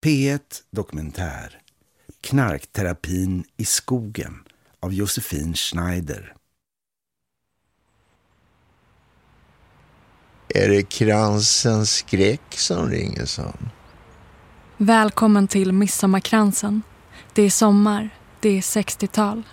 P1 Dokumentär. Knarkterapin i skogen av Josefin Schneider. Är det kransens skräck som ringer, son? Välkommen till Midsommarkransen. Det är sommar, det är 60-tal.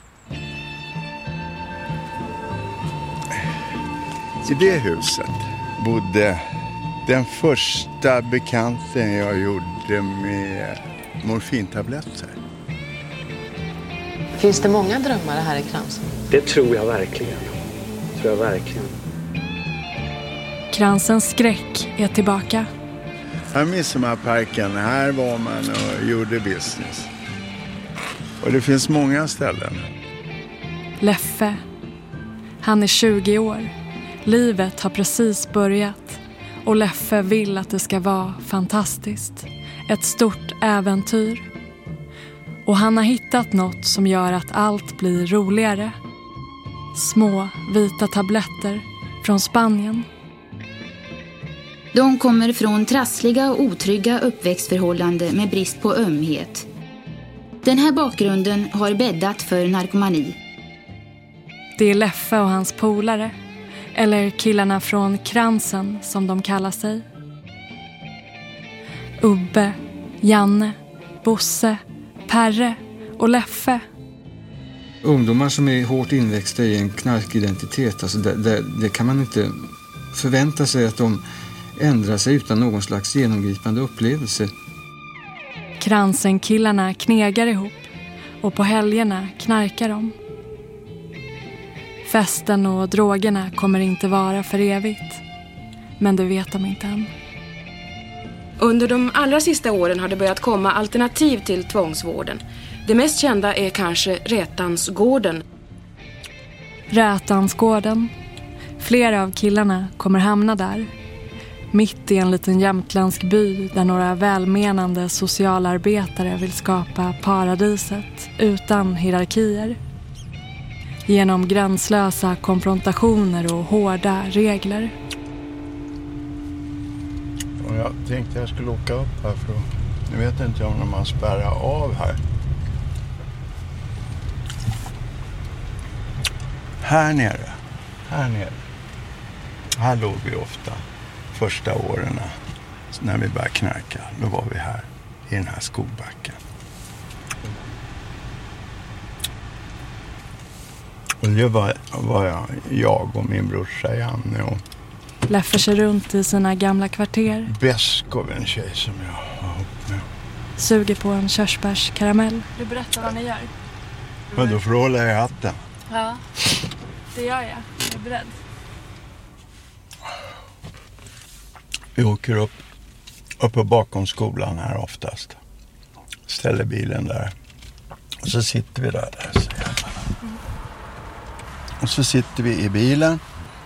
I det huset bodde den första bekanten jag gjorde med morfintabletter. Finns det många drömmare här i kransen? Det tror jag verkligen. Kransens skräck är tillbaka. Här Midsommarparken, här var man och gjorde business. Och det finns många ställen. Leffe. Han är 20 år. Livet har precis börjat. Och Leffe vill att det ska vara fantastiskt. Ett stort äventyr. Och han har hittat något som gör att allt blir roligare. Små vita tabletter från Spanien. De kommer från trassliga och otrygga uppväxtförhållanden med brist på ömhet. Den här bakgrunden har bäddat för narkomani. Det är Leffe och hans polare. Eller killarna från Kransen som de kallar sig. Ubbe, Janne, Bosse, Perre och Leffe. Ungdomar som är hårt inväxta i en knarkidentitet, alltså det kan man inte förvänta sig att de ändrar sig utan någon slags genomgripande upplevelse. Kransen-killarna knegar ihop och på helgerna knarkar de. Festen och drogerna kommer inte vara för evigt. Men det vet de inte än. Under de allra sista åren har det börjat komma alternativ till tvångsvården. Det mest kända är kanske Rätansgården. Rätansgården. Flera av killarna kommer hamna där. Mitt i en liten jämtländsk by där några välmenande socialarbetare vill skapa paradiset utan hierarkier. Genom gränslösa konfrontationer och hårda regler. Och jag tänkte jag skulle åka upp här för nu vet inte jag om man spärrar av här. Här nere. Här låg vi ofta första åren när vi började knarka. Då var vi här i den här skogbacken. Och det var jag och min brorsa Janne och Leffe sig runt i sina gamla kvarter. Beskov, en tjej som jag har ihop med. Suger på en körsbärskaramell. Du berättar vad ni gör. Men då får du hålla i hatten. Ja, det gör jag. Jag är beredd. Vi åker uppe bakom skolan här oftast. Ställer bilen där. Och så sitter vi där säger jag. Och så sitter vi i bilen.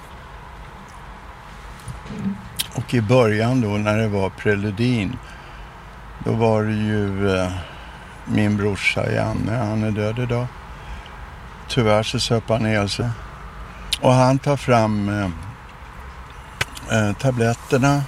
Och i början då när det var preludin. Då var det ju min brorsa Janne. Han är död idag. Tyvärr så söp han ner sig. Och han tar fram tabletterna.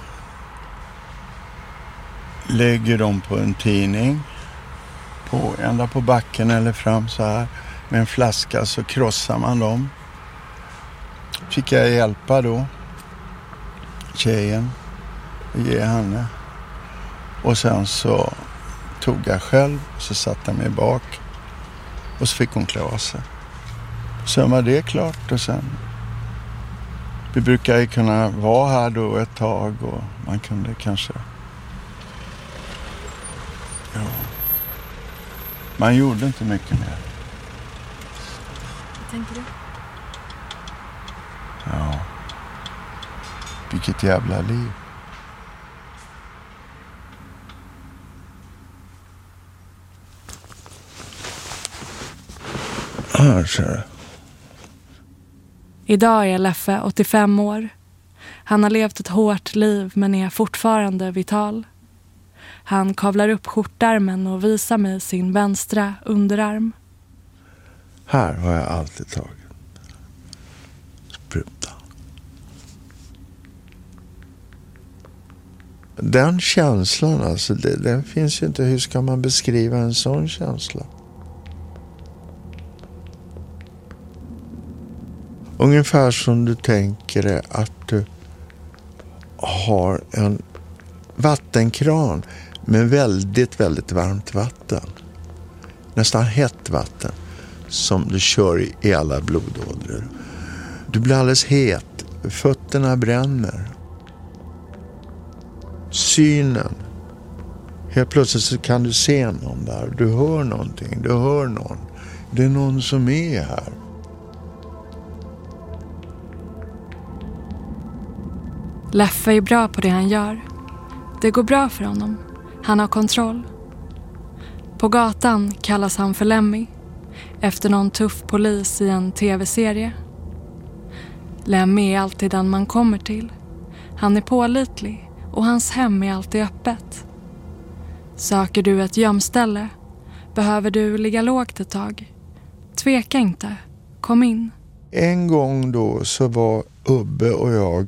Lägger dem på en tidning. Ända på backen eller fram så här. Med en flaska så krossar man dem. Fick jag hjälpa då. Tjejen. Och ge henne. Och sen så tog jag själv. Så satte jag mig bak. Och så fick hon klä av sig. Sen var det klart och sen. Vi brukar ju kunna vara här då ett tag. Och man kunde kanske. Ja. Man gjorde inte mycket mer. Vad tänker du? Ja. Vilket jävla liv. Här ser du. Idag är Leffe 85 år. Han har levt ett hårt liv men är fortfarande vital. Han kavlar upp skjortärmen och visar mig sin vänstra underarm. Här har jag alltid tagit. Spruta. Den känslan, alltså, den finns ju inte. Hur ska man beskriva en sån känsla? Ungefär som du tänker dig att du har en vattenkran med väldigt, väldigt varmt vatten. Nästan hett vatten som du kör i alla blodådror. Du blir alldeles het. Fötterna bränner. Synen. Helt plötsligt så kan du se någon där. Du hör någonting. Du hör någon. Det är någon som är här. Leffe är bra på det han gör. Det går bra för honom. Han har kontroll. På gatan kallas han för Lemmy, efter någon tuff polis i en tv-serie. Lemmy är alltid den man kommer till. Han är pålitlig och hans hem är alltid öppet. Söker du ett gömställe? Behöver du ligga lågt ett tag? Tveka inte. Kom in. En gång då så var Ubbe och jag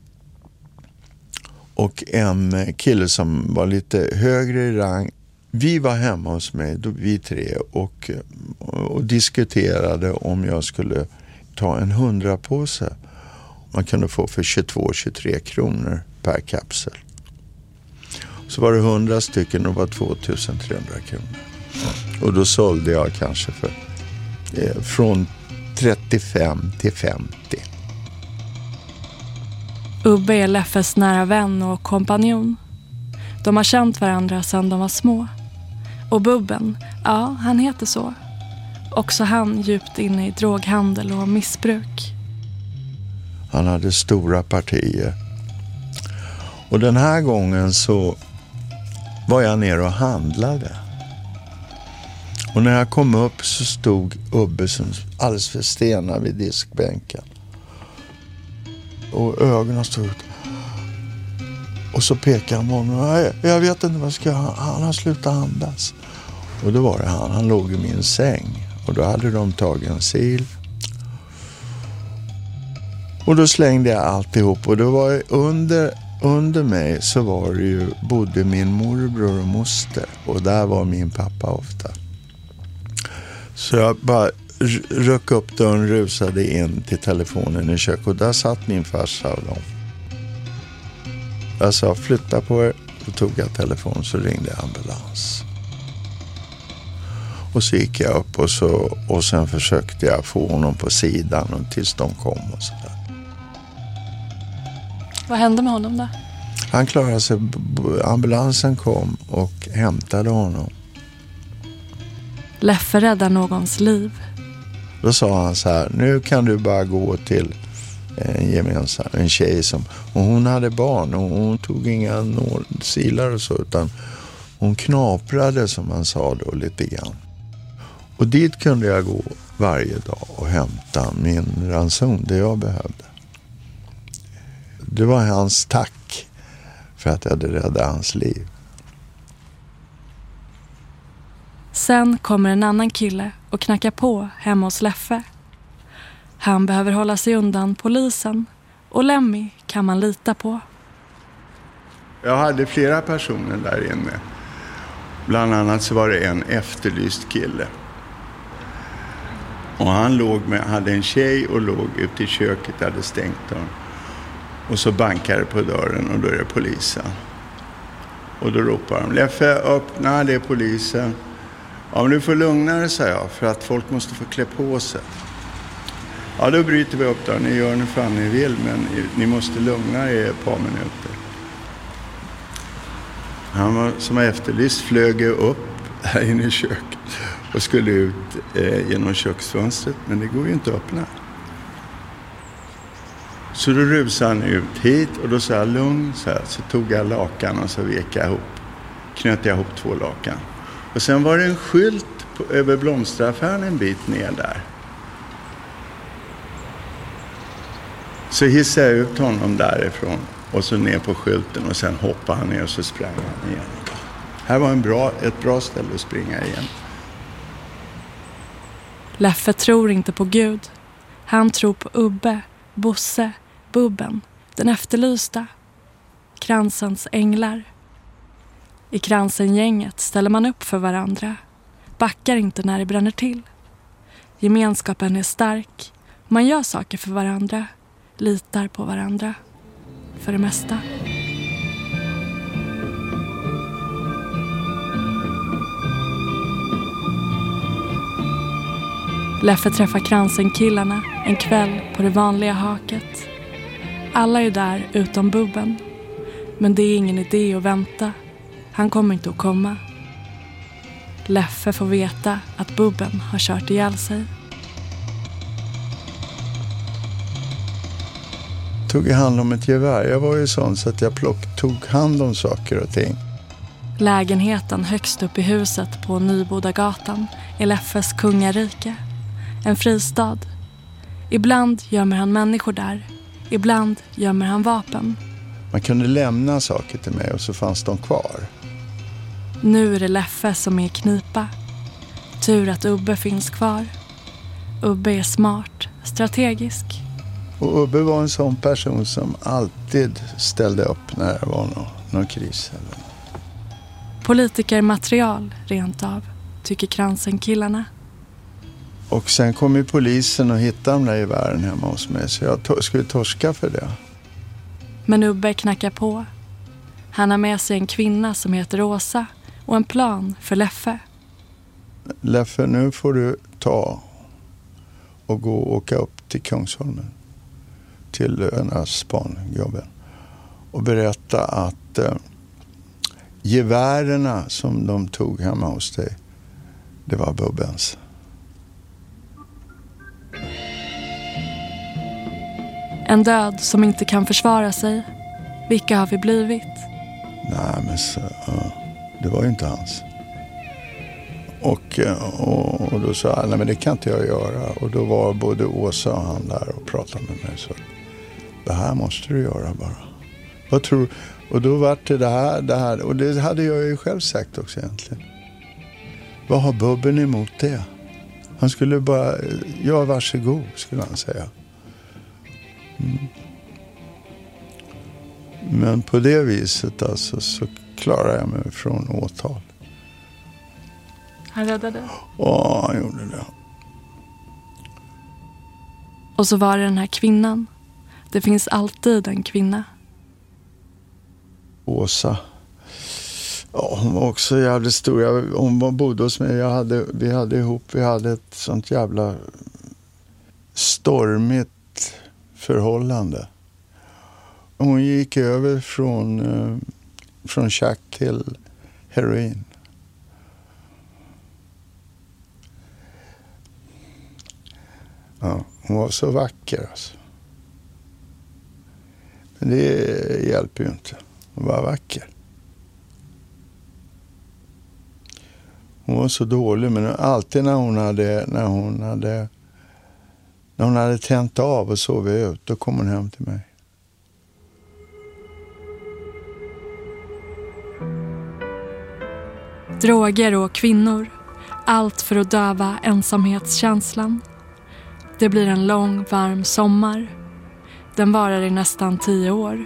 och en kille som var lite högre i rang. Vi var hemma hos mig, vi tre, och diskuterade om jag skulle ta en 100-påse. Man kunde få för 22-23 kronor per kapsel. Så var det 100 stycken och det var 2300 kronor. Och då sålde jag kanske för från 35 till 50. Ubbe är Leffes nära vän och kompanjon. De har känt varandra sedan de var små. Och Bubben, ja, han heter så. Också han djupt inne i droghandel och missbruk. Han hade stora partier. Och den här gången så var jag ner och handlade. Och när jag kom upp så stod Ubbe som alldeles för stenar vid diskbänken. Och ögonen stod ut. Och så pekade han på honom. Jag vet inte vad jag ska. Han har slutat andas. Och då var det han. Han låg i min säng. Och då hade de tagit en sil. Och då slängde jag alltihop. Och då var det under mig så var det ju bodde min morbror och moster. Och där var min pappa ofta. Så jag bara rök upp dörren, rusade in till telefonen i köket. Och där satt min farsa och dem. Jag sa, flytta på er. Då tog jag telefon, så ringde jag ambulans. Och så gick jag upp och sen försökte jag få honom på sidan och tills de kom och sådär. Vad hände med honom då? Han klarade sig. Ambulansen kom och hämtade honom. Leffe räddar någons liv. Då sa han så här, nu kan du bara gå till en tjej som, och hon hade barn och hon tog inga silar och så, utan hon knaprade som man sa då lite grann. Och dit kunde jag gå varje dag och hämta min ranson, det jag behövde. Det var hans tack för att jag hade räddat hans liv. Sen kommer en annan kille och knackar på hemma hos Leffe. Han behöver hålla sig undan polisen och Lemmy kan man lita på. Jag hade flera personer där inne. Bland annat så var det en efterlyst kille. Och han hade en tjej och låg ute i köket, hade stängt dörren. Och så bankade på dörren och då är det polisen. Och då ropar de, Leffe, öppna, det är polisen. Ja, men du får lugna dig, sa jag, för att folk måste få klä på sig. Ja, då bryter vi upp där. Ni gör nu fan ni vill, men ni måste lugna er ett par minuter. Han som var efterlyst flög upp här inne i köket och skulle ut genom köksfönstret, men det går ju inte att öppna. Så då rusade han ut hit och då sa jag lugn, så tog jag lakan och så knöt jag ihop 2 lakan. Och sen var det en skylt över blomsteraffären en bit ner där. Så hissade jag ut honom därifrån och så ner på skylten och sen hoppade han ner och så sprang han igen. Här var ett bra ställe att springa igen. Leffe tror inte på Gud. Han tror på Ubbe, Bosse, Bubben, den efterlysta. kransens änglar. I kransen-gänget ställer man upp för varandra, backar inte när det bränner till. Gemenskapen är stark, man gör saker för varandra, litar på varandra, för det mesta. Leffe träffar kransen-killarna en kväll på det vanliga haket. Alla är där utom Bubben. Men det är ingen idé att vänta. Han kommer inte att komma. Leffe får veta att Bubben har kört ihjäl sig. Tog hand om ett gevär. Jag var ju sån så att jag tog hand om saker och ting. Lägenheten högst upp i huset på Nybodagatan är Leffes kungarike. En fristad. Ibland gömmer han människor där. Ibland gömmer han vapen. Man kunde lämna saker till mig och så fanns de kvar. Nu är det Leffe som är i knipa. Tur att Ubbe finns kvar. Ubbe är smart, strategisk. Och Ubbe var en sån person som alltid ställde upp när det var någon kris. Eller. Politikermaterial rent av, tycker kransen-killarna. Och sen kom ju polisen och hittade de där gevären hemma hos mig. Så jag skulle torska för det. Men Ubbe knackar på. Han har med sig en kvinna som heter Åsa och en plan för Leffe. Leffe, nu får du ta och åka upp till Kungsholmen. Till den här spangubben. Och berätta att gevärerna som de tog hemma hos dig, det var Bubbens. En död som inte kan försvara sig. Vilka har vi blivit? Nej, men så, det var ju inte hans. Och då sa jag, nej men det kan inte jag göra. Och då var både Åsa och han där och pratade med mig. Så det här måste du göra bara. Vad tror du? Och då var det här. Och det hade jag ju själv sagt också egentligen. Vad har Bubben emot det? Han skulle bara, ja varsågod skulle han säga. Mm. Men på det viset alltså så klarar jag mig från åtal. Han räddade? Ja, han gjorde det. Och så var det den här kvinnan. Det finns alltid en kvinna. Åsa. Ja, hon var också jävligt stor. Hon bodde hos mig. Vi hade ett sånt jävla stormigt förhållande. Hon gick över från chack till heroin. Ja, hon var så vacker alltså. Men det hjälper ju inte. Hon var vacker. Hon var så dålig, men alltid när hon hade tänt av och sovit ut, då kom hon hem till mig. Droger och kvinnor. Allt för att döva ensamhetskänslan. Det blir en lång, varm sommar. Den varar i nästan 10 år.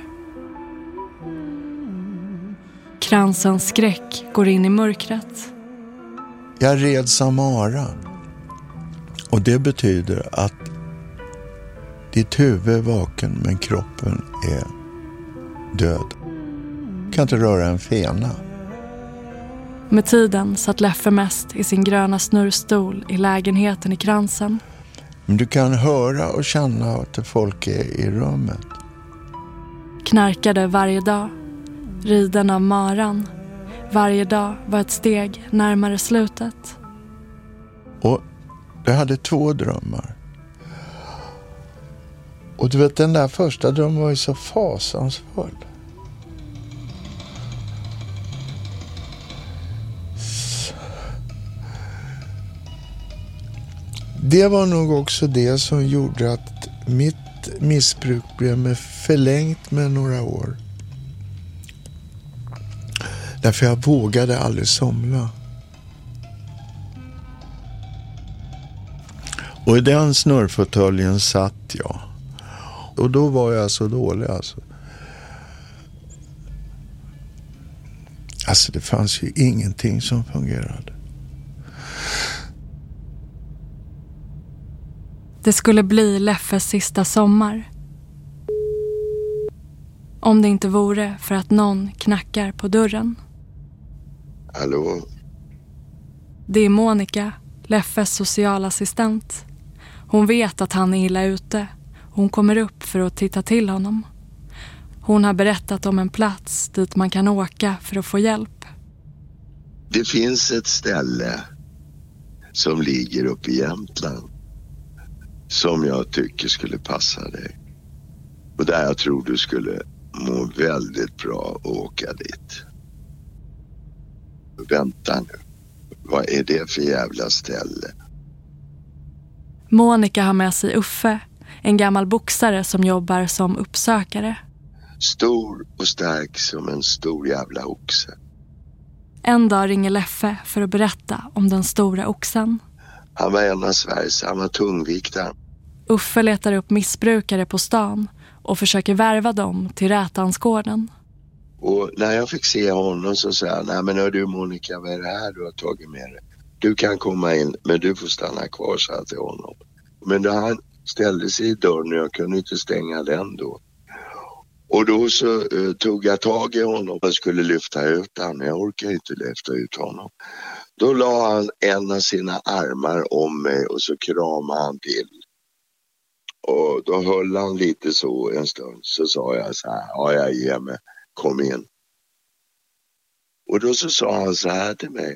Kransens skräck går in i mörkret. Jag red Samara. Och det betyder att ditt huvud är vaken men kroppen är död. Du kan inte röra en fena. Med tiden satt Leffe mest i sin gröna snurrstol i lägenheten i Kransen. Men du kan höra och känna att folk är i rummet. Knarkade varje dag. Riden av maran. Varje dag var ett steg närmare slutet. Och jag hade 2 drömmar. Och du vet, den där första drömmen var ju så fasansfull. Det var nog också det som gjorde att mitt missbruk blev förlängt med några år. Därför jag vågade aldrig somna. Och i den snurrfåtöljen satt jag. Och då var jag så dålig alltså. Alltså det fanns ju ingenting som fungerade. Det skulle bli Leffes sista sommar. Om det inte vore för att någon knackar på dörren. Hallå? Det är Monica, Leffes socialassistent. Hon vet att han är illa ute. Hon kommer upp för att titta till honom. Hon har berättat om en plats dit man kan åka för att få hjälp. Det finns ett ställe som ligger uppe i Jämtland som jag tycker skulle passa dig. Och där jag tror du skulle må väldigt bra att åka dit. Vänta nu. Vad är det för jävla ställe? Monica har med sig Uffe, en gammal boxare som jobbar som uppsökare. Stor och stark som en stor jävla oxe. En dag ringer Leffe för att berätta om den stora oxen. Han var en av Sveriges, han var tungviktaren. Uffe letar upp missbrukare på stan och försöker värva dem till Rätansgården. Och när jag fick se honom så sa jag, nej men hör du Monica, vad är det här du har tagit med dig? Du kan komma in, men du får stanna kvar, sa jag till honom. Men då han ställde sig i dörren och jag kunde inte stänga den då. Och då så tog jag tag i honom och skulle lyfta ut honom. Jag orkade inte lyfta ut honom. Då la han en av sina armar om mig och så kramade han till. Och då höll han lite så en stund. Så sa jag så här, ja jag ger mig, kom in. Och då så sa han så här till mig.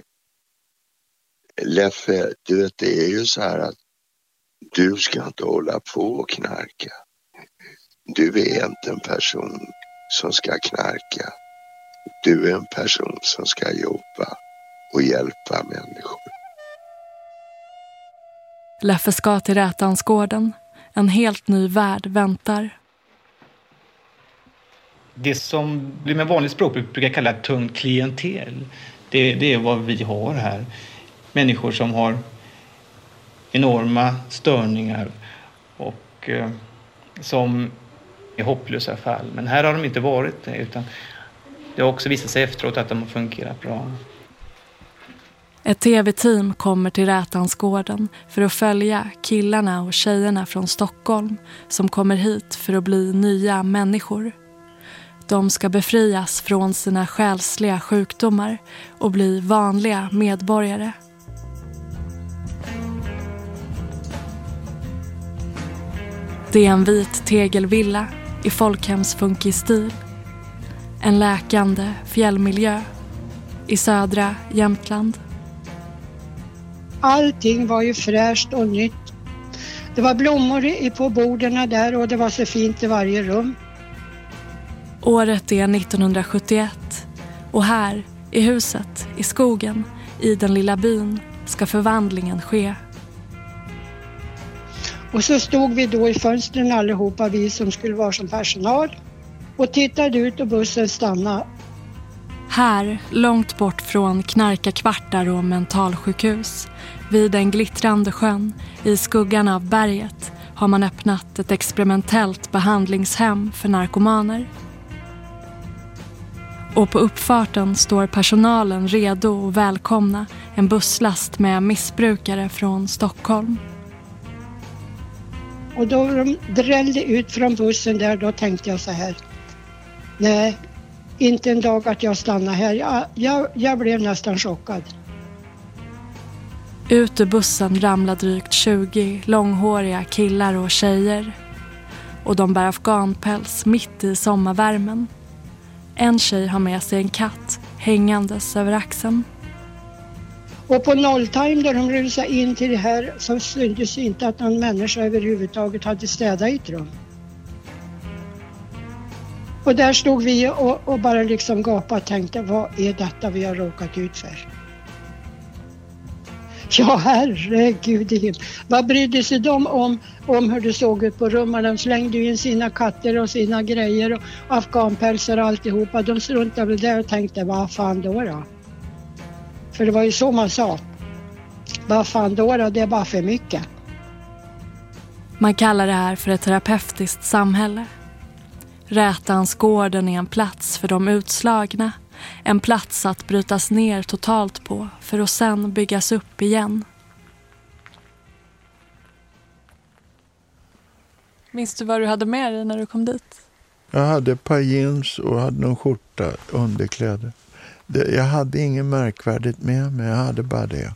Leffe, du vet det är ju så här att du ska inte hålla på och knarka. Du är inte en person som ska knarka. Du är en person som ska jobba och hjälpa människor. Leffe ska till Rätansgården. En helt ny värld väntar. Det som blir med vanligt språkbruk brukar kalla ett tungt klientel. Det är vad vi har här. Människor som har enorma störningar och som är hopplösa fall. Men här har de inte varit det, utan det har också visat sig efteråt att de har fungerat bra. Ett tv-team kommer till Rätansgården för att följa killarna och tjejerna från Stockholm som kommer hit för att bli nya människor. De ska befrias från sina själsliga sjukdomar och bli vanliga medborgare. Det är en vit tegelvilla i folkhemsfunkig-stil. En läkande fjällmiljö i södra Jämtland. Allting var ju fräscht och nytt. Det var blommor på borden där och det var så fint i varje rum. Året är 1971 och här i huset, i skogen, i den lilla byn ska förvandlingen ske. Och så stod vi då i fönstren allihopa, vi som skulle vara som personal, och tittade ut och bussen stannade. Här, långt bort från knarkarkvartar och mentalsjukhus, vid den glittrande sjön, i skuggan av berget, har man öppnat ett experimentellt behandlingshem för narkomaner. Och på uppfarten står personalen redo och välkomna en busslast med missbrukare från Stockholm. Och då de drällde ut från bussen där, då tänkte jag så här. Nej, inte en dag att jag stannar här. Jag blev nästan chockad. Ut ur bussen ramlar drygt 20 långhåriga killar och tjejer. Och de bär afghanpäls mitt i sommarvärmen. En tjej har med sig en katt hängandes över axeln. Och på nolltime då de rusade in till det här så syntes inte att någon människa överhuvudtaget hade städat i ett rum. Och där stod vi och bara liksom gapade och tänkte, vad är detta vi har råkat ut för? Ja, herregud. Vad brydde sig de om hur det såg ut på rummen? De slängde in sina katter och sina grejer och afghanpälsar och alltihopa. De struntade väl där och tänkte, vad fan då? För det var ju så man sa. Vad fan då? Det är bara för mycket. Man kallar det här för ett terapeutiskt samhälle. Rätansgården är en plats för de utslagna. En plats att brytas ner totalt på för att sen byggas upp igen. Minns du vad du hade med dig när du kom dit? Jag hade ett par jeans och hade någon skjorta, underkläder. Jag hade inget märkvärdigt med mig, jag hade bara det.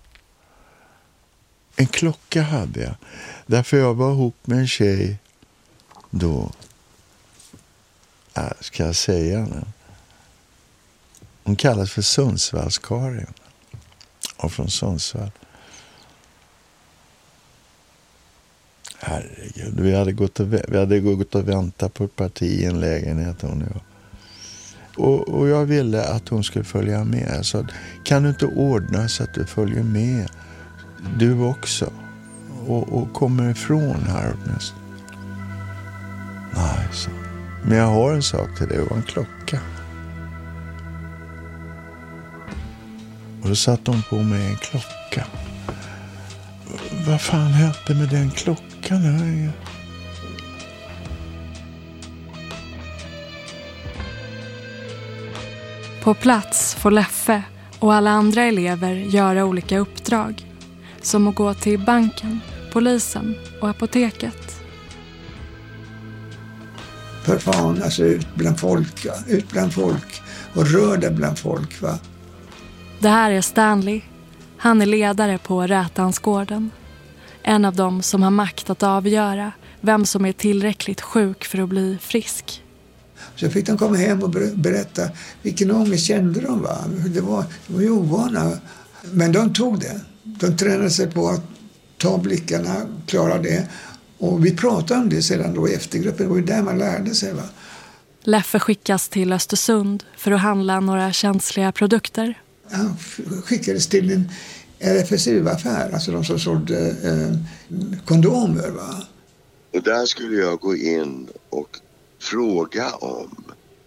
En klocka hade jag. Därför jag var ihop med en tjej då. Ska jag säga nu? Hon kallas för Sundsvallskarin. Och från Sundsvall. Herregud, vi hade gått och väntat på ett parti i en lägenhet, hon och jag. Och jag ville att hon skulle följa med. Jag sa, kan du inte ordna så att du följer med du också? Och kommer ifrån här åtminstone. Nej, så. Men jag har en sak till dig, det var en klocka. Och då satt hon på mig en klocka. Vad fan hände med den klockan här? På plats får Leffe och alla andra elever göra olika uppdrag. Som att gå till banken, polisen och apoteket. För fan, alltså ut bland folk och rör dig bland folk, va? Det här är Stanley. Han är ledare på Rätansgården. En av dem som har makt att avgöra vem som är tillräckligt sjuk för att bli frisk. Så fick de komma hem och berätta vilken ångest kände de, va? Det var ju ovana. Men de tog det. De tränade sig på att ta blickarna, klara det. Och vi pratade om det sedan då i eftergruppen. Det var ju där man lärde sig, va? Leffe skickas till Östersund för att handla några känsliga produkter. Han skickades till en RFSU-affär, alltså de som sålde kondomer, va? Och där skulle jag gå in och fråga om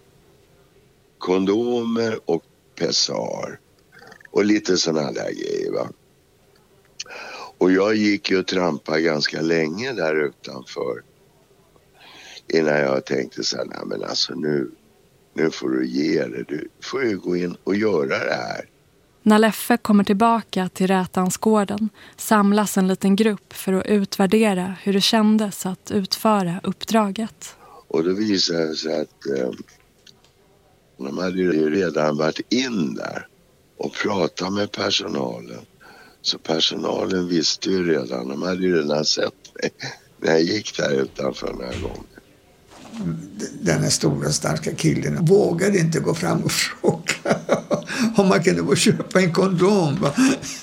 kondomer och pessar och lite sådana där grejer, va? Och jag gick ju och trampade ganska länge där utanför innan jag tänkte så här, nej men alltså nu får du ge det, du får ju gå in och göra det här. När Leffe kommer tillbaka till Rätansgården samlas en liten grupp för att utvärdera hur det kändes att utföra uppdraget. Och då visade det sig att de hade ju redan varit in där och pratat med personalen. Så personalen visste ju redan, de hade ju redan sett mig när jag gick där utanför den här gången. Den här stora starka killen vågade inte gå fram och fråga om man kunde gå köpa en kondom, va?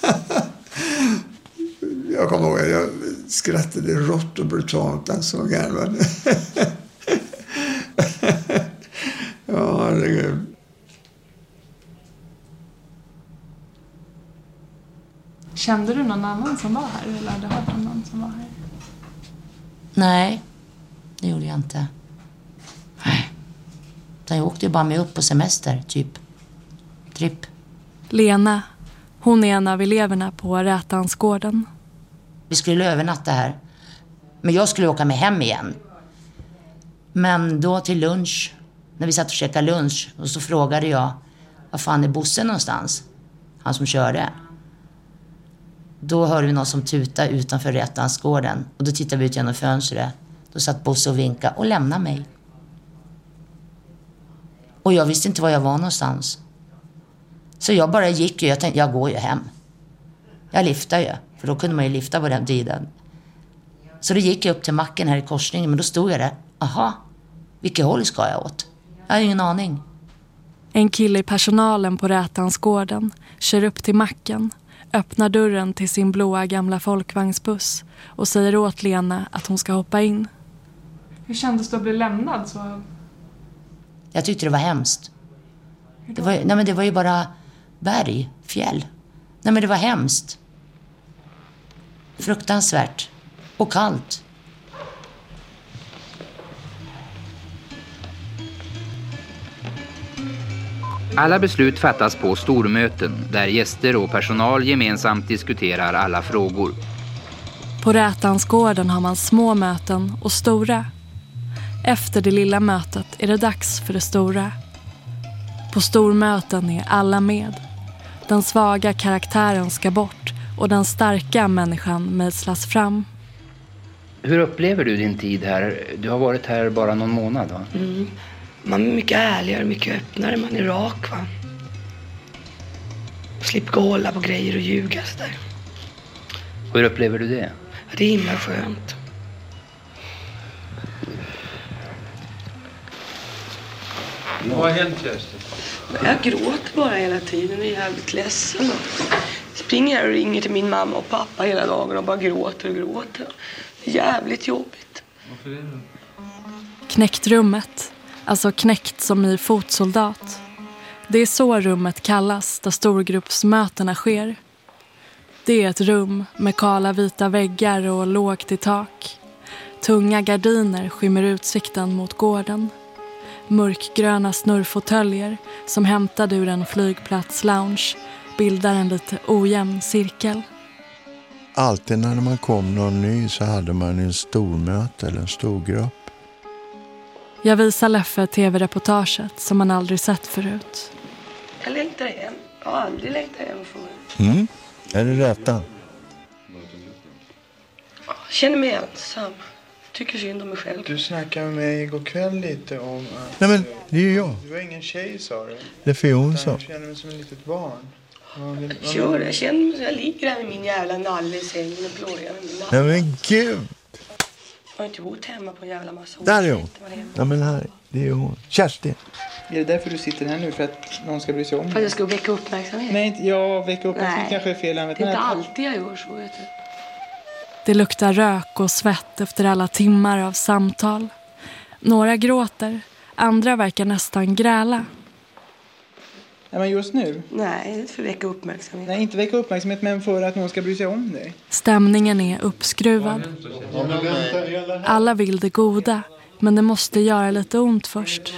Jag kommer ihåg att jag skrattade rått och brutalt alltså, gärna. Ja, det... Kände du någon annan som var här eller hade hört om någon som var här? Nej, det gjorde jag inte. Jag åkte ju bara med upp på semester, typ. Tripp. Lena, hon är en av eleverna på Rätansgården. Vi skulle övernatta här. Men jag skulle åka med hem igen. Men då till lunch, när vi satt och käkade lunch, och så frågade jag, vad fan är Bosse någonstans? Han som körde. Då hörde vi någon som tutade utanför Rätansgården. Och då tittade vi ut genom fönstret. Då satt Bosse och vinkade och lämnade mig. Och jag visste inte var jag var någonstans. Så jag bara gick ju. Jag tänkte, jag går ju hem. Jag liftade ju. För då kunde man ju lifta på den tiden. Så då gick jag upp till macken här i korsningen. Men då stod jag där. Aha, vilket håll ska jag åt? Jag har ingen aning. En kille i personalen på Rätansgården kör upp till macken. Öppnar dörren till sin blåa gamla folkvagnsbuss. Och säger åt Lena att hon ska hoppa in. Hur kändes det att bli lämnad så? Jag tyckte det var hemskt. Det var ju bara berg, fjäll. Nej, men det var hemskt. Fruktansvärt. Och kallt. Alla beslut fattas på stormöten där gäster och personal gemensamt diskuterar alla frågor. På Rätansgården har man små möten och stora. Efter det lilla mötet är det dags för det stora. På stormöten är alla med. Den svaga karaktären ska bort och den starka människan mejslas fram. Hur upplever du din tid här? Du har varit här bara någon månad, va? Man är mycket ärligare, mycket öppnare. Man är rak, va? Slipper gå och hålla på grejer och ljuga så där. Hur upplever du det? Ja, det är himla skönt. Vad har hänt, Kerstin? Jag gråter bara hela tiden och är jävligt ledsen. Springer här och ringer till min mamma och pappa hela dagen och bara gråter och gråter. Det är jävligt jobbigt. Varför det då? Knäktrummet, alltså knäckt som i fotsoldat. Det är så rummet kallas där storgruppsmötena sker. Det är ett rum med kala vita väggar och lågt i tak. Tunga gardiner skymmer utsikten mot gården. Mörkgröna snurrfåtöljer som hämtade ur en flygplats-lounge bildar en lite ojämn cirkel. Alltid när man kom någon ny så hade man en stormöte eller en stor grupp. Jag visar Leffe tv-reportaget som man aldrig sett förut. Jag längtar hem. Jag har aldrig längtat hem förut. Är det rätta? Jag känner mig ensam. Tycker synd om mig själv. Du snackade med mig igår kväll lite om att... Nej men, det är ju jag. Du var ingen tjej, sa du. Det är för Jonsson. Jag känner mig som ett litet barn. Jag känner mig så jag ligger där med min jävla nalle i sängen och plågar med min nalle. Nej men gud. Jag har inte bott hemma på en jävla massa år. Där är hon. Ja men här, det är hon. Kerstin. Är det därför du sitter här nu? För att någon ska bry sig om dig? För att jag ska väcka uppmärksamhet? Nej, väcka uppmärksamhet kanske är fel. Det är inte alltid jag gör så, vet du. Det luktar rök och svett efter alla timmar av samtal. Några gråter, andra verkar nästan gräla. Ja, men just nu? Nej, inte för att väcka uppmärksamhet. Nej, inte väcka uppmärksamhet, men för att någon ska bry sig om dig. Stämningen är uppskruvad. Alla vill det goda, men det måste göra lite ont först.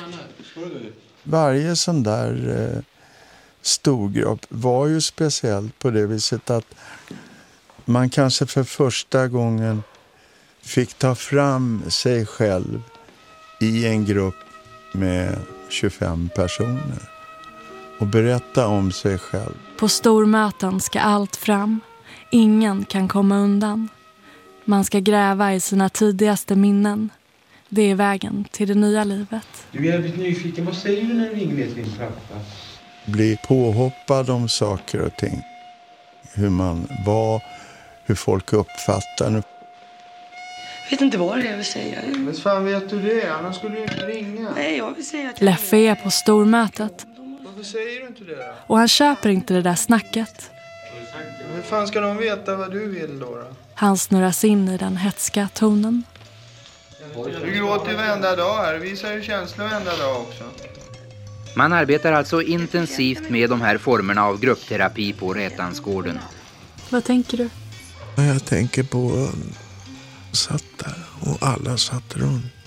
Varje sån där storgrupp var ju speciellt på det viset att man kanske för första gången fick ta fram sig själv i en grupp med 25 personer och berätta om sig själv. På stormöten ska allt fram. Ingen kan komma undan. Man ska gräva i sina tidigaste minnen. Det är vägen till det nya livet. Du är jävligt nyfiken. Vad säger du när du ringer till din pappa? Bli påhoppad om saker och ting. Hur man var, hur folk uppfattar. Jag vet inte vad det är jag vill säga. Men fan vet du det? Annars skulle du inte ringa. Nej, jag vill säga att Leffe är på stormötet. Varför säger du inte det då? Och han köper inte det där snacket. Hur fan ska de veta vad du vill då? Han snurras in i den hetska tonen. Du gråter ju varenda dag här. Visar ju känslor varenda dag också. Man arbetar alltså intensivt med de här formerna av gruppterapi på Rätansgården. Vad tänker du? Jag tänker på satt där och alla satt runt.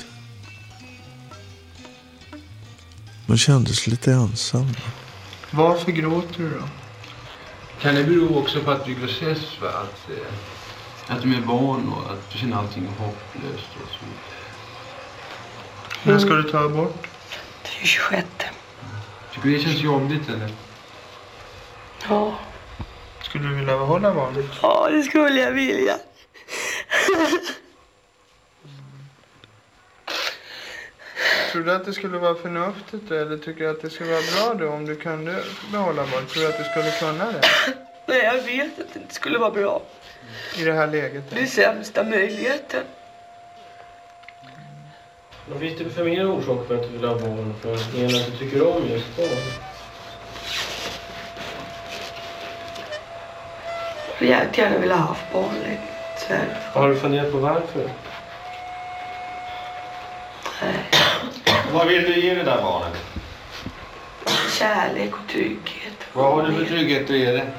Man kändes lite ensam. Varför gråter du då? Kan det bero också på att du är grossess, va? Att du är barn och att du känner allting hopplöst och så. När ska du ta bort? Det är 26. Tycker du det känns jobbigt, eller? Ja. Skulle du vilja behålla barnet? Ja, det skulle jag vilja. Tror du att det skulle vara förnuftigt eller tycker du att det skulle vara bra då om du kunde behålla barnet? Tror du att du skulle kunna det? Nej, jag vet att det inte skulle vara bra. I det här läget? Det är sämsta möjligheten. Vad finns det för mer orsak för att du vill ha barn? För att du tycker om just barn? Jag hade gärna velat ha haft barn lite. Har du funderat på varför? Nej. Vad vill du ge det där barnet? Kärlek och trygghet. Vad har du för trygghet att ge det?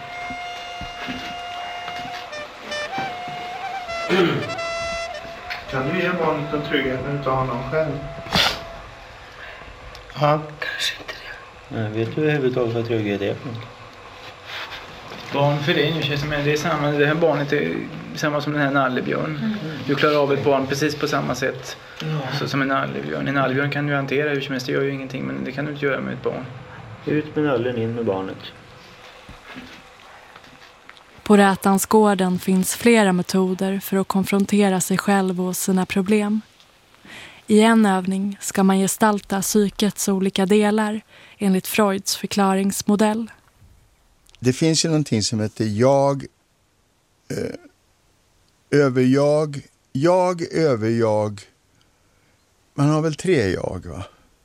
Kan du ge barnet en trygghet när du inte har någon själv? Ja. Kanske inte det. Nej, vet du överhuvudtaget vad trygghet är? Barn för dig nu känns som det är samma. Det här barnet är samma som den här nallebjörn. Du klarar av ett barn precis på samma sätt så som en nallebjörn. En nallebjörn kan du hantera hur som helst, det gör ju ingenting, men det kan du inte göra med ett barn. Ut med nöllen, in med barnet. På Rätansgården finns flera metoder för att konfrontera sig själv och sina problem. I en övning ska man gestalta psykets olika delar enligt Freuds förklaringsmodell. Det finns ju någonting som heter jag, överjag, överjag. Man har väl 3 jag, va?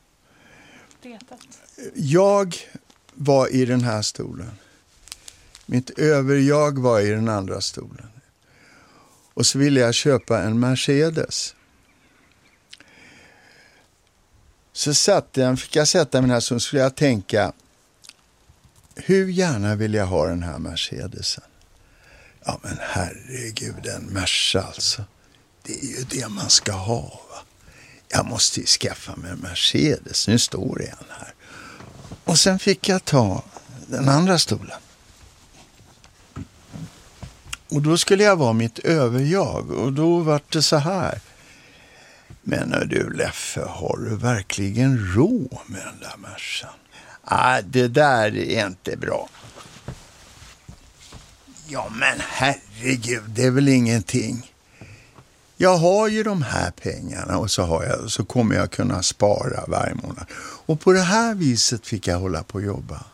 Jag var i den här stolen. Mitt överjag var i den andra stolen. Och så ville jag köpa en Mercedes. Så fick jag sätta mig här, så skulle jag tänka, hur gärna vill jag ha den här Mercedesen? Ja, men herregud, en Merca alltså. Det är ju det man ska ha, va? Jag måste ju skaffa mig en Mercedes. Nu står det en här. Och sen fick jag ta den andra stolen. Och då skulle jag vara mitt överjag. Och då var det så här. Men du Leffe, har du verkligen råd med den där Mercan? Nej, det där är inte bra. Ja, men herregud, det är väl ingenting. Jag har ju de här pengarna och så kommer jag kunna spara varje månad. Och på det här viset fick jag hålla på att jobba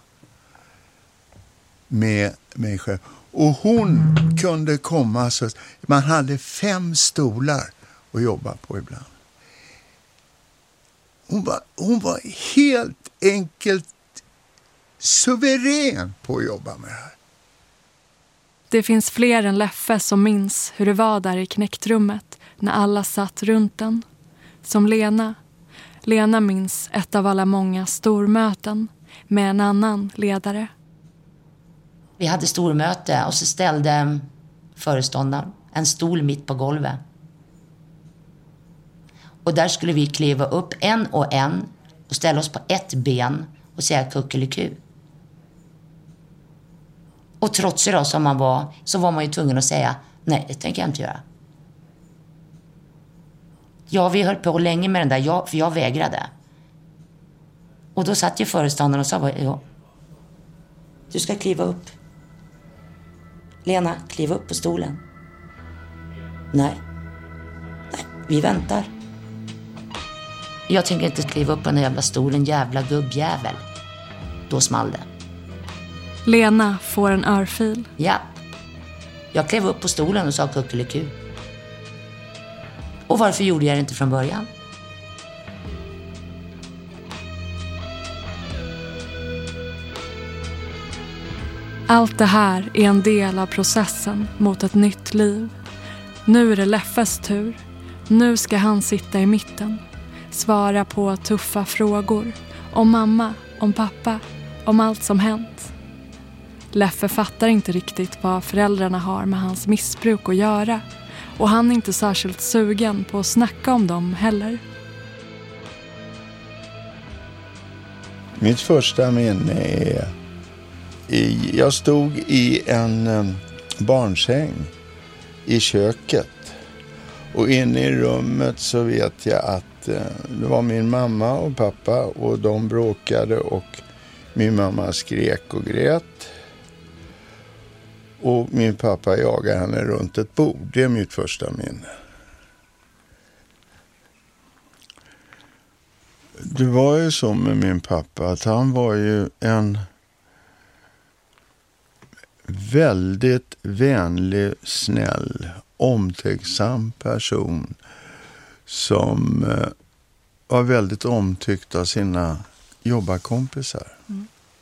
med mig själv. Och hon kunde komma så man hade 5 stolar att jobba på ibland. Hon var helt enkelt suverän på att jobba med det här. Det finns fler än Leffe som minns hur det var där i knäktrummet när alla satt runt den. Som Lena. Lena minns ett av alla många stormöten med en annan ledare. Vi hade stormöte och så ställde föreståndaren en stol mitt på golvet. Och där skulle vi kliva upp en och ställa oss på ett ben och säga kuckeliku. Och trots det då som man var, så var man ju tvungen att säga nej, det tänker jag inte göra. Ja, vi höll på länge med den där, för jag vägrade. Och då satt ju föreståndaren och sa, ja, du ska kliva upp. Lena, kliva upp på stolen. Nej, vi väntar. Jag tänker inte kliva upp på den jävla stolen, jävla gubbjävel. Då small det. Lena får en örfil. Ja. Jag klev upp på stolen och sa kuckeliku. Och varför gjorde jag det inte från början? Allt det här är en del av processen mot ett nytt liv. Nu är det Leffes tur. Nu ska han sitta i mitten. Svara på tuffa frågor. Om mamma, om pappa, om allt som hänt. Leffe fattar inte riktigt vad föräldrarna har med hans missbruk att göra. Och han är inte särskilt sugen på att snacka om dem heller. Mitt första minne är... Jag stod i en barnsäng i köket. Och inne i rummet så vet jag att det var min mamma och pappa. Och de bråkade och min mamma skrek och grät. Och min pappa jagade henne runt ett bord. Det är mitt första minne. Det var ju så med min pappa att han var ju en väldigt vänlig, snäll, omtänksam person som var väldigt omtyckt av sina jobbarkompisar. Mm.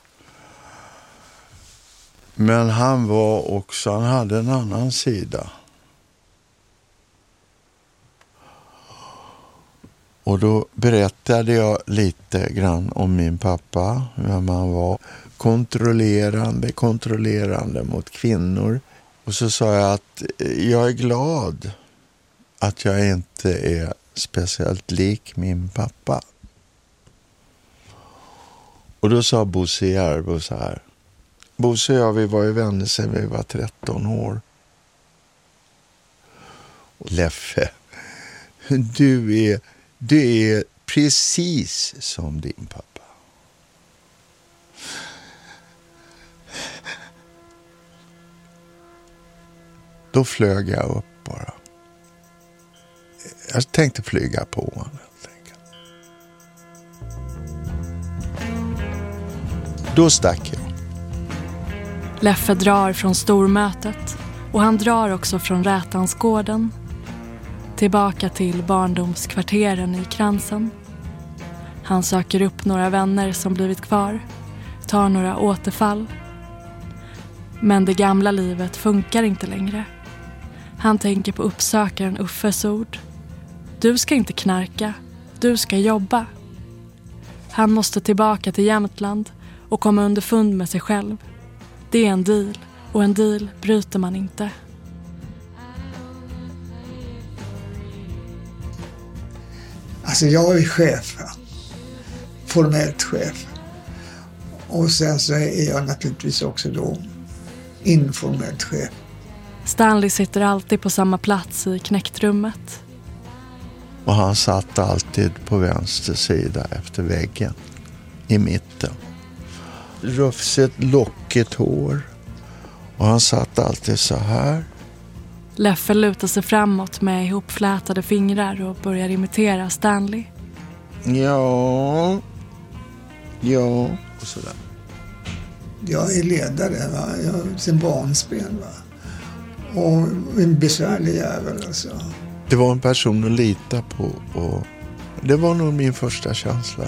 Men han hade en annan sida. Och då berättade jag lite grann om min pappa, vem han var. Kontrollerande mot kvinnor. Och så sa jag att jag är glad att jag inte är speciellt lik min pappa. Och då sa Bosse Järbo så här. Bosse och jag, vi var ju vänner sedan vi var 13 år. Och Leffe, du är precis som din pappa. Då flög jag upp bara. Jag tänkte flyga på honom helt enkelt. Då stack jag. Leffe drar från stormötet och han drar också från Rätansgården. Tillbaka till barndomskvarteren i Kransen. Han söker upp några vänner som blivit kvar. Tar några återfall. Men det gamla livet funkar inte längre. Han tänker på uppsökaren Uffes ord. Du ska inte knarka, du ska jobba. Han måste tillbaka till Jämtland och komma underfund med sig själv. Det är en deal och en deal bryter man inte. Alltså jag är chef, formellt chef. Och sen så är jag naturligtvis också då informellt chef. Stanley sitter alltid på samma plats i knäktrummet. Och han satt alltid på vänster sida efter väggen. I mitten. Rufsigt, lockigt hår. Och han satt alltid så här. Leffe lutar sig framåt med ihopflätade fingrar och börjar imitera Stanley. Ja. Och sådär. Jag är ledare, va? Jag sen barnsben, va? Och en besvärlig jävel alltså. Det var en person att lita på och det var nog min första känsla.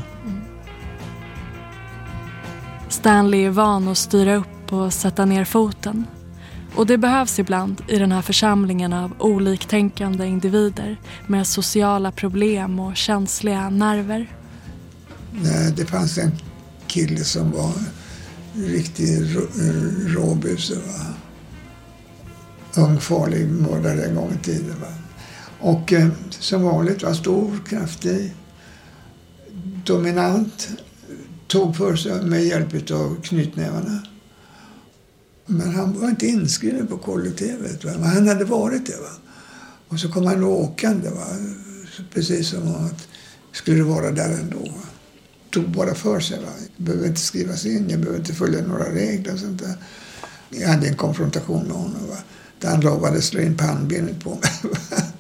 Stanley är van att styra upp och sätta ner foten. Och det behövs ibland i den här församlingen av oliktänkande individer med sociala problem och känsliga nerver. Det fanns en kille som var riktig råbus, va? Ung, farlig mördare en gång i tiden, va? Och som vanligt var stor, kraftig, dominant, tog för sig med hjälp av knytnävarna. Men han var inte inskriven på kollektivet, va? Men han hade varit det, va? Och så kom han åkande, va? Precis som att skulle vara där ändå, va? Tog bara för sig, va? Jag behöver inte skrivas in, jag behöver inte följa några regler och sånt där. Jag hade en konfrontation med honom, va? Där han lovade slå in pannbenet på mig.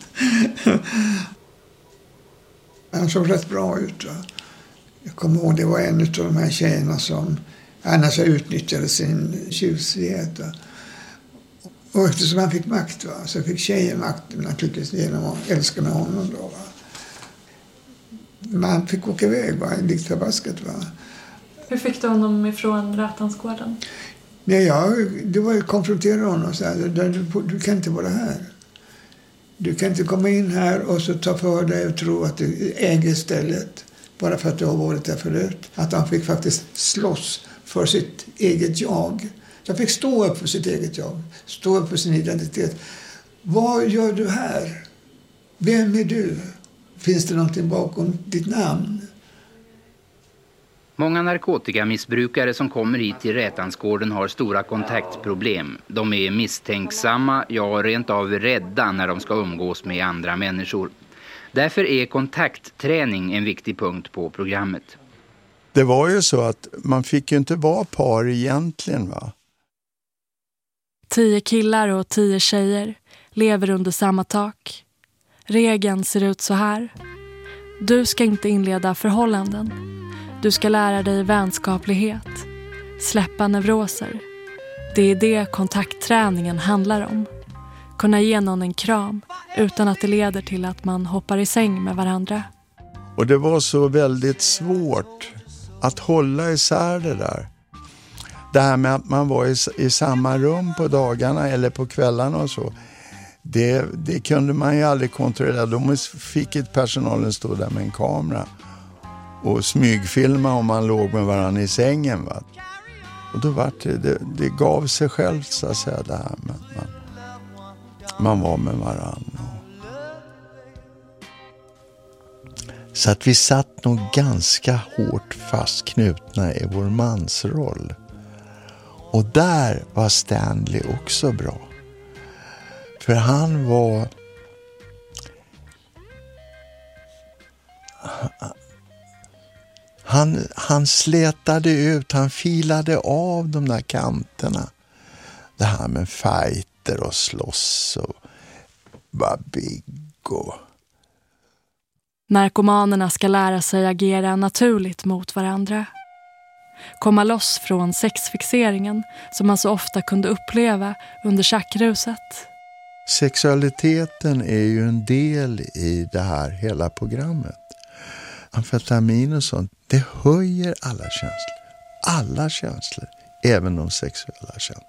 Han såg rätt bra ut, va? Jag kommer ihåg, det var en av de här tjejerna som annars utnyttjade sin tjusighet, va? Och eftersom han fick makt, va? Så fick tjejen makt naturligtvis genom att älska med honom då, va? Man fick åka iväg, va? Likt förbaskat, va? Hur fick du honom ifrån Rätansgården? Nej, det var ju konfrontera honom och säga, du kan inte vara här. Du kan inte komma in här och så ta för dig och tro att du äger stället bara för att du har varit där förut. Att han fick faktiskt slåss för sitt eget jag. Så han fick stå upp för sitt eget jag. Stå upp för sin identitet. Vad gör du här? Vem är du? Finns det någonting bakom ditt namn? Många narkotikamissbrukare som kommer hit till Rätansgården har stora kontaktproblem. De är misstänksamma, ja rent av rädda när de ska umgås med andra människor. Därför är kontaktträning en viktig punkt på programmet. Det var ju så att man fick ju inte vara par egentligen, va? 10 killar och 10 tjejer lever under samma tak. Regeln ser ut så här. Du ska inte inleda förhållanden. Du ska lära dig vänskaplighet. Släppa neuroser. Det är det kontaktträningen handlar om. Kunna ge någon en kram utan att det leder till att man hoppar i säng med varandra. Och det var så väldigt svårt att hålla isär det där. Det här med att man var i samma rum på dagarna eller på kvällarna och så. Det kunde man ju aldrig kontrollera. Då fick personalen stå där med en kamera och smygfilma om man låg med varandra i sängen, va? Och då var det gav sig självt, så att säga, det här med man var med varandra. Så att vi satt nog ganska hårt fastknutna i vår mansroll. Och där var Stanley också bra. För han var... Han slätade ut, han filade av de där kanterna. det här med fighter och slåss och bara big och... Narkomanerna ska lära sig agera naturligt mot varandra. Komma loss från sexfixeringen som man så ofta kunde uppleva under tjackruset. Sexualiteten är ju en del i det här hela programmet. Amfetamin och sånt, det höjer alla känslor. Alla känslor, även de sexuella känslorna.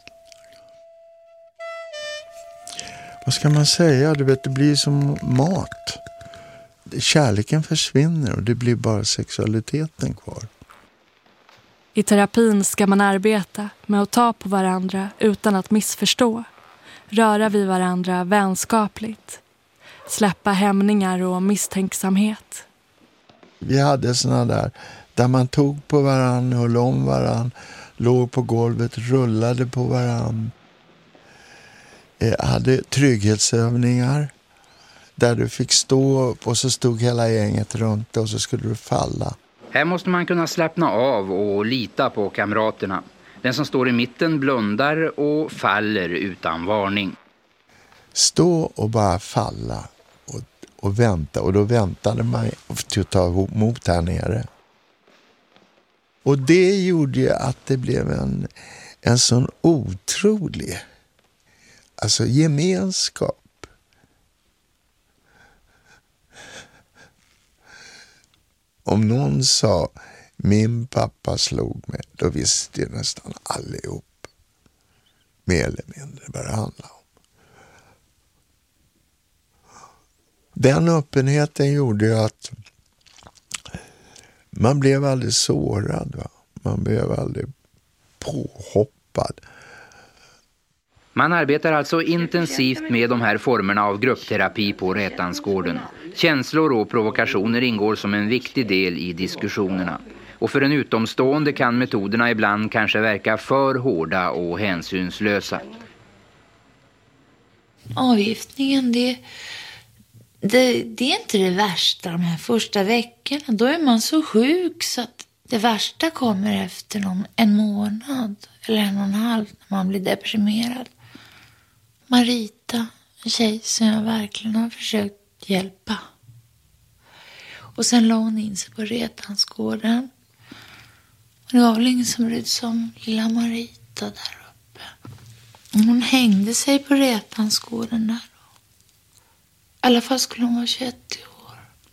Vad ska man säga? Du vet, det blir som mat. Kärleken försvinner och det blir bara sexualiteten kvar. I terapin ska man arbeta med att ta på varandra utan att missförstå. Röra vid varandra vänskapligt. Släppa hämningar och misstänksamhet. Vi hade såna där man tog på varann, höll om varann, låg på golvet, rullade på varann. Hade trygghetsövningar där du fick stå upp och så stod hela gänget runt och så skulle du falla. Här måste man kunna slappna av och lita på kamraterna. Den som står i mitten blundar och faller utan varning. Stå och bara falla och vänta. Och då väntade man till att ta emot här nere. Och det gjorde ju att det blev en sån otrolig gemenskap. Om någon sa min pappa slog mig, då visste jag nästan allihop mer eller mindre vad det handlade om. Den öppenheten gjorde ju att man blev aldrig sårad. Va? Man blev aldrig påhoppad. Man arbetar alltså intensivt med de här formerna av gruppterapi på Rätansgården. Känslor och provokationer ingår som en viktig del i diskussionerna. Och för en utomstående kan metoderna ibland kanske verka för hårda och hänsynslösa. Avgiftningen, det är inte det värsta de här första veckorna. Då är man så sjuk så att det värsta kommer efter en månad eller 1,5 när man blir deprimerad. Marita, en tjej som jag verkligen har försökt hjälpa. Och sen la hon in sig på Rätansgården. Och det var väl ingen som brydde sig om lilla Marita där uppe. Hon hängde sig på Rätansgården där. I alla fall skulle hon vara 21 år.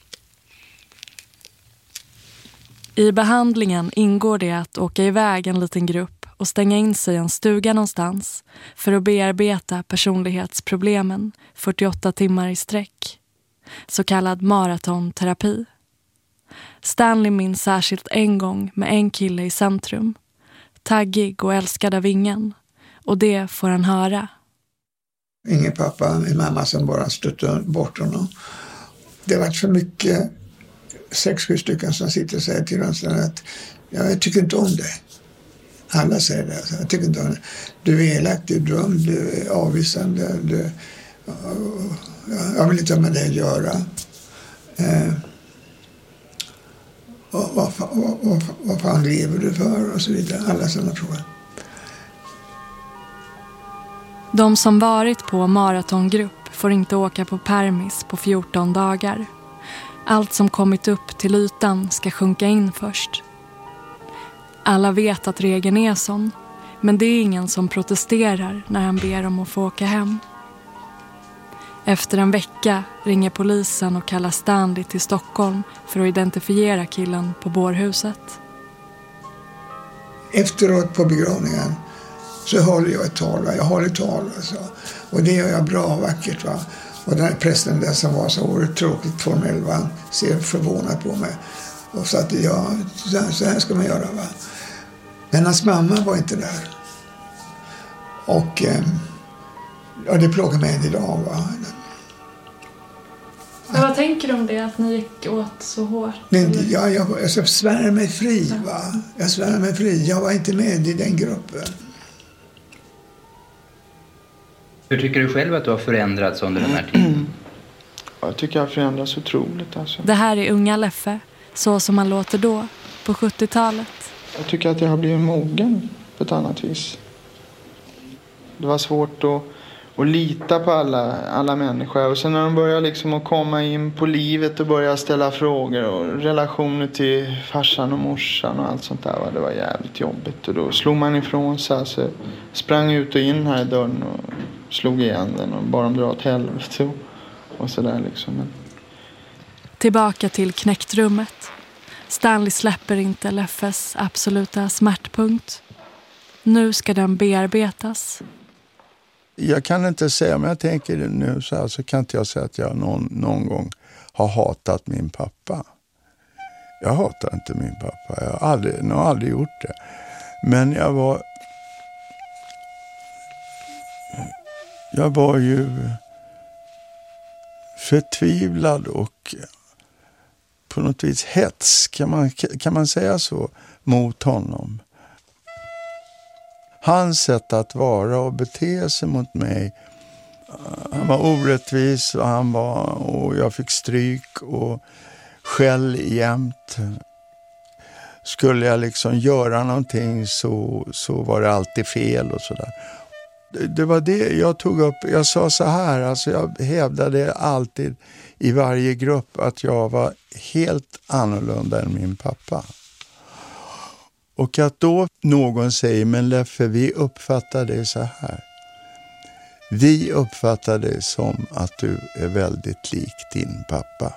I behandlingen ingår det att åka iväg en liten grupp och stänga in sig i en stuga någonstans för att bearbeta personlighetsproblemen 48 timmar i sträck. Så kallad maratonterapi. Stanley minns särskilt en gång med en kille i centrum. Taggig och älskad av ingen. Och det får han höra. Ingen pappa, min mamma som bara stötte bort honom. Det har varit för mycket 6-7 stycken som sitter och säger till honom att jag tycker inte om det. Alla säger det. Jag tycker inte om det. Du är elak, du är dum, du är avvisande. Jag vill inte ha med det att göra. Vad fan lever du för? Och så vidare. Alla sådana frågor. De som varit på maratongrupp får inte åka på permis på 14 dagar. Allt som kommit upp till ytan ska sjunka in först. Alla vet att regeln är sån, men det är ingen som protesterar när han ber om att få åka hem. Efter en vecka ringer polisen och kallar Stanley till Stockholm för att identifiera killen på bårhuset. Efteråt på begravningen så håller jag ett tal. Jag håller tal alltså. Och det gör jag bra och vackert. Va? Och den här prästen där som var så oerhört tråkigt formell, va? Ser förvånad på mig. Och sa att så här ska man göra. Va? Men hans mamma var inte där. Och det plågar mig än idag. Va? Men vad tänker du om det, att ni gick åt så hårt? Men, jag svär mig fri. Va? Jag svär mig fri. Jag var inte med i den gruppen. Hur tycker du själv att du har förändrats under den här tiden? Jag tycker jag har förändrats otroligt. Alltså. Det här är unga Leffe, så som han låter då, på 70-talet. Jag tycker att jag har blivit mogen på ett annat vis. Det var svårt att lita på alla människor. Och sen när de började liksom att komma in på livet och börja ställa frågor och relationer till farsan och morsan och allt sånt där, det var jävligt jobbigt. Och då slog man ifrån sig, alltså, sprang ut och in här i dörren och slog igen den och bara de drar åt helvete och sådär liksom. Tillbaka till knäktrummet. Stanley släpper inte Leffes absoluta smärtpunkt. Nu ska den bearbetas. Jag kan inte säga, men jag tänker nu så kan inte jag säga att jag någon gång har hatat min pappa. Jag hatar inte min pappa. Jag har aldrig gjort det. Men jag var ju förtvivlad och på något vis hets, kan man säga så, mot honom. Hans sätt att vara och bete sig mot mig, han var orättvis och jag fick stryk och skäll jämt. Skulle jag liksom göra någonting så var det alltid fel och sådär. Det var det jag tog upp. Jag sa så här, alltså jag hävdade alltid i varje grupp att jag var helt annorlunda än min pappa. Och att då någon säger, men Leffe, vi uppfattar det så här. Vi uppfattar det som att du är väldigt lik din pappa.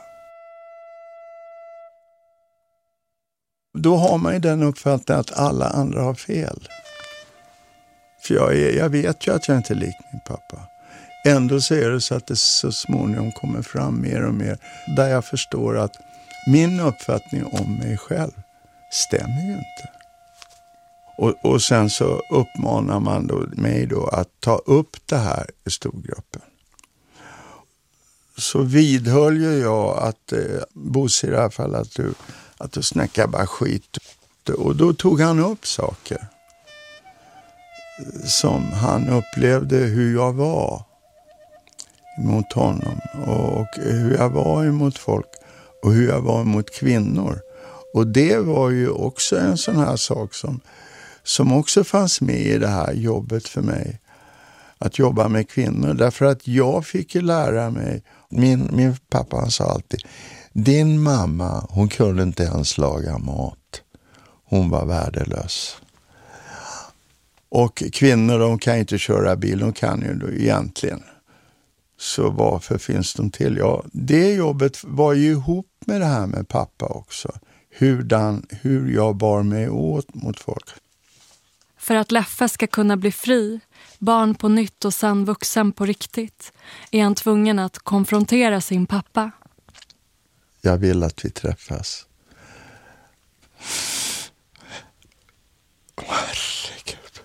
Då har man ju den uppfattningen att alla andra har fel. För jag vet ju att jag inte är lik min pappa. Ändå så är det så att det så småningom kommer fram mer och mer. Där jag förstår att min uppfattning om mig själv stämmer ju inte. Och sen så uppmanar man mig att ta upp det här i storgruppen. Så vidhöll ju jag att Bosse i det här fallet att du snackar bara skit. Och då tog han upp saker som han upplevde hur jag var mot honom och hur jag var emot folk och hur jag var mot kvinnor. Och det var ju också en sån här sak som också fanns med i det här jobbet för mig. Att jobba med kvinnor. Därför att jag fick ju lära mig, min pappa han sa alltid, din mamma, hon kunde inte ens laga mat. Hon var värdelös. Och kvinnor, de kan inte köra bil, de kan ju då egentligen. Så varför finns de till? Ja, det jobbet var ju ihop med det här med pappa också. Hur jag bar mig åt mot folk. För att Leffe ska kunna bli fri, barn på nytt och sann vuxen på riktigt, är han tvungen att konfrontera sin pappa. Jag vill att vi träffas. Herregud.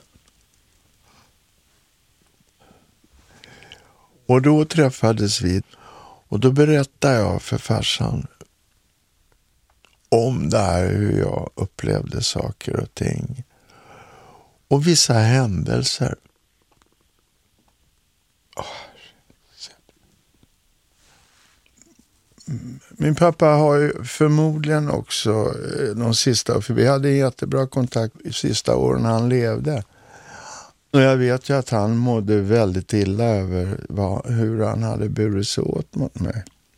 Och då träffades vi och då berättade jag för farsan om det här, hur jag upplevde saker och ting. Och vissa händelser. Min pappa har ju förmodligen också de sista, för vi hade jättebra kontakt i sista åren han levde. Och jag vet ju att han mådde väldigt illa över hur han hade burit sig åt mot mig.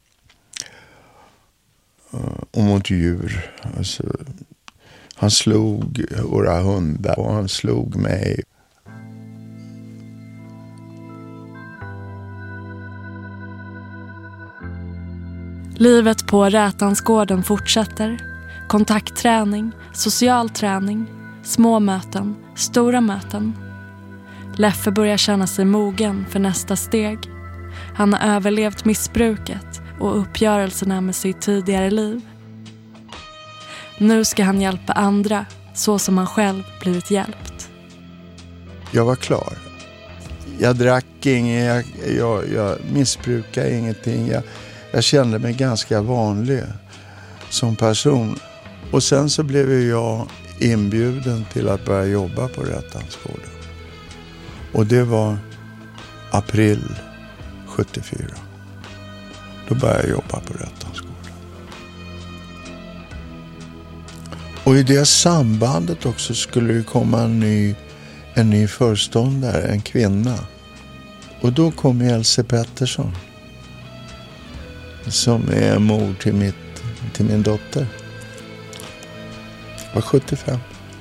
Och mot djur. Alltså, han slog våra hundar och han slog mig. Livet på Rätansgården fortsätter. Kontaktträning, social träning, små möten, stora möten. Leffe börjar känna sig mogen för nästa steg. Han har överlevt missbruket och uppgörelserna med sitt tidigare liv. Nu ska han hjälpa andra så som han själv blivit hjälpt. Jag var klar. Jag drack inget, jag missbrukade ingenting. Jag kände mig ganska vanlig som person. Och sen så blev jag inbjuden till att börja jobba på Rätansgården. Och det var april 74. Då började jag jobba på Rätansgården. Och i det sambandet också skulle det komma en ny en ny föreståndare, en kvinna. Och då kom Else Pettersson, som är mor till min dotter. Var 75.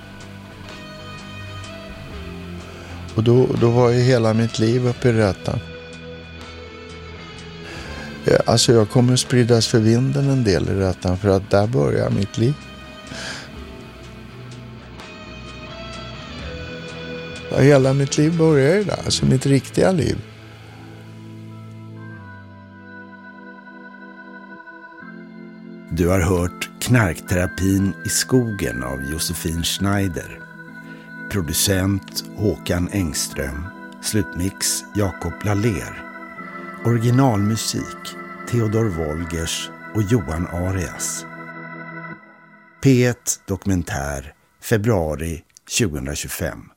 Och då var ju hela mitt liv uppe i Rättan. Alltså jag kommer spridas för vinden en del i Rättan, för att där börjar mitt liv. Ja, hela mitt liv börjar ju där, alltså mitt riktiga liv. Du har hört Knarkterapin i skogen av Josefin Schneider. Producent Håkan Engström. Slutmix Jakob Laller. Originalmusik Theodor Wolgers och Johan Arias. P1 Dokumentär februari 2025.